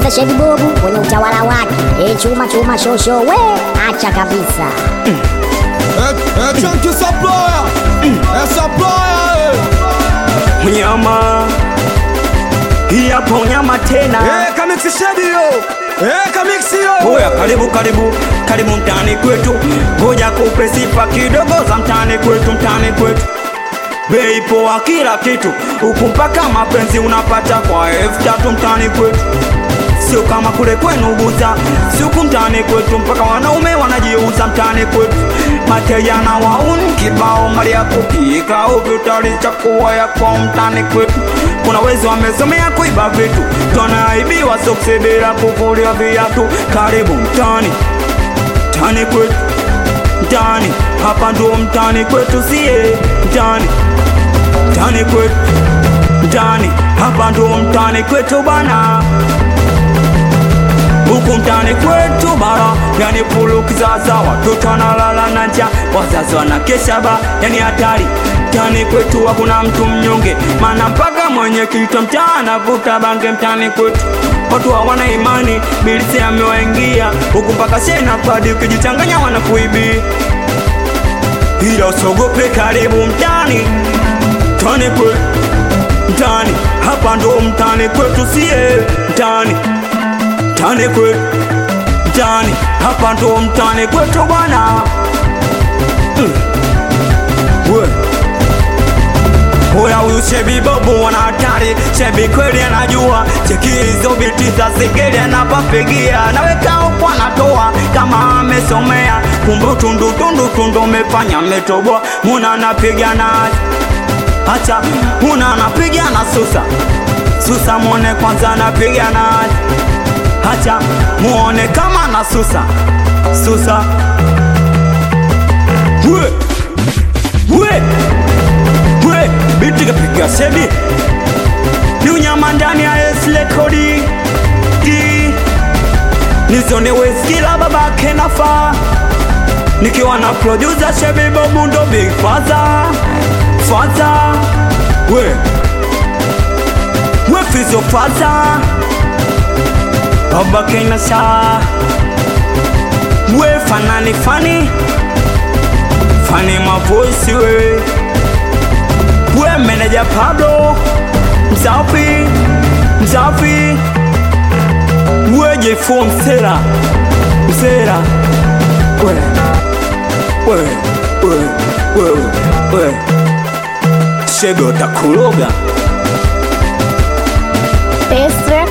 producer Shebi Bobu kwenye utawala wake. Chuma chuma shosho we acha kabisa. Chunky supplier. Supplier. Mnyama hii hapo nyama tena. Kamix Shebi yo. Kamix yo. Oya karibu mtani kwetu. Ngoja kupe sifa kidogo za mtani kwetu. Bei poa kila kitu. Huku mpaka mapenzi unapata kwa F3 mtani kwetu. Sio kama kule kwenu Buza. Siku mtani kwetu mpaka wanaume wanajiuza mtani kwetu. Mateja na wauni kibao mali ya kupika uvitari chakuwa ya kwa mtani kwetu. Kuna wezi wamesomea kuiba vitu. Tunaibiwa soksi bila kuvulia viatu. Karibu mtani kwetu. Mtani hapa ndo mtani kwetu sie. Mtani kwetu. Mtani hapa ndo mtani kwetu bana. Huku mtani kwetu bara, yani pulu kizaza. Watoto wanalala na njaa, wazazi wanakesha ba, yani hatari. Mtani kwetu hakuna mtu mnyonge, maana mpaka mwenye kitu mchana vuta bange mtani kwetu. Watu hawana imani, bilisi amewaingia. Huku mpaka shena padi ukijichanganya wanakuibia. Ila usogope karibu mtani kwetu. Mtani hapa ndo mtani kwetu sie. Mtani kwetu. Mtani hapa ndo mtani kwetu bwana. Oya huyu Shebi Bobu wana hatari. Shebi kweli anajua. Cheki hizo biti za sigeli anapapigia. Naweka huku anatoa kama amesomea. Kumbe tundu umefanya metoboa. Muna anapiga na acha. Muna anapiga na Susa muone kwanza anapiga na acha. Muone kama na Susa. We biti kapiga Shebi. Ni unyama ndani ya S-Lekodi. Nizone weskila babake nafa. Nikiwa na producer Shebi Bobu ndo Big Father. We Fizo Father. Babake nasa. We Fani my voice we manager Pablo Mzafi we J4 Msera we Shebi utakuloga. Pestre